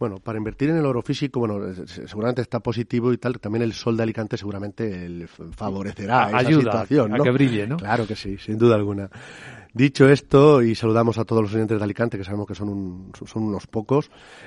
Bueno, para invertir en el oro físico, bueno, seguramente está positivo y tal. También el sol de Alicante seguramente favorecerá esa Ayuda situación, ¿no? a que brille, ¿no? Claro que sí, sin duda alguna. Dicho esto, y saludamos a todos los oyentes de Alicante, que sabemos que son unos pocos,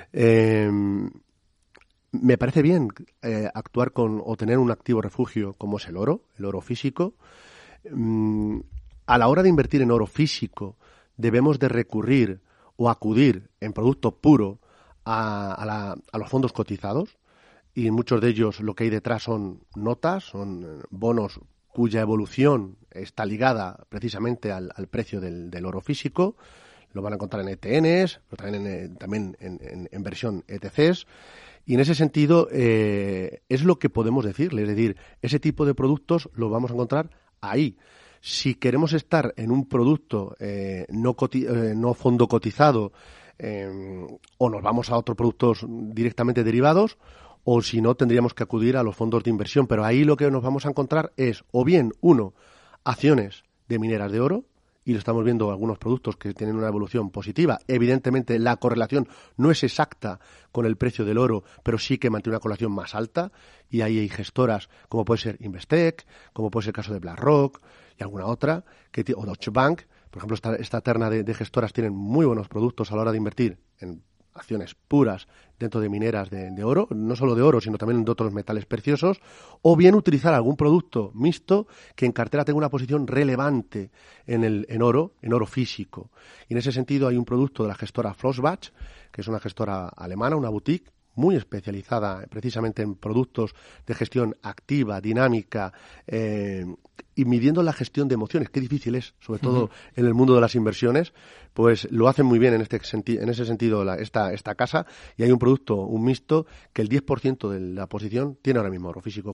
me parece bien actuar o tener un activo refugio como es el oro físico. A la hora de invertir en oro físico, debemos de recurrir o acudir en producto puro a los fondos cotizados, y muchos de ellos lo que hay detrás son notas, son bonos cuya evolución está ligada precisamente al precio del oro físico. Lo van a encontrar en ETNs, también en versión ETCs. Y en ese sentido es lo que podemos decirle, es decir, ese tipo de productos lo vamos a encontrar ahí. Si queremos estar en un producto no fondo cotizado, o nos vamos a otros productos directamente derivados, o si no tendríamos que acudir a los fondos de inversión. Pero ahí lo que nos vamos a encontrar es, o bien, acciones de mineras de oro, y lo estamos viendo algunos productos que tienen una evolución positiva. Evidentemente la correlación no es exacta con el precio del oro, pero sí que mantiene una correlación más alta, y ahí hay gestoras como puede ser Investec, como puede ser el caso de BlackRock y alguna otra, o Deutsche Bank. Por ejemplo, esta terna de gestoras tienen muy buenos productos a la hora de invertir en acciones puras dentro de mineras de oro, no solo de oro, sino también de otros metales preciosos, o bien utilizar algún producto mixto que en cartera tenga una posición relevante en oro físico. Y en ese sentido hay un producto de la gestora Flossbach, que es una gestora alemana, una boutique, muy especializada precisamente en productos de gestión activa, dinámica, y midiendo la gestión de emociones. Qué difícil es, sobre todo en el mundo de las inversiones, pues lo hacen muy bien en ese sentido esta casa, y hay un producto, un mixto, que el 10% de la posición tiene ahora mismo oro físico.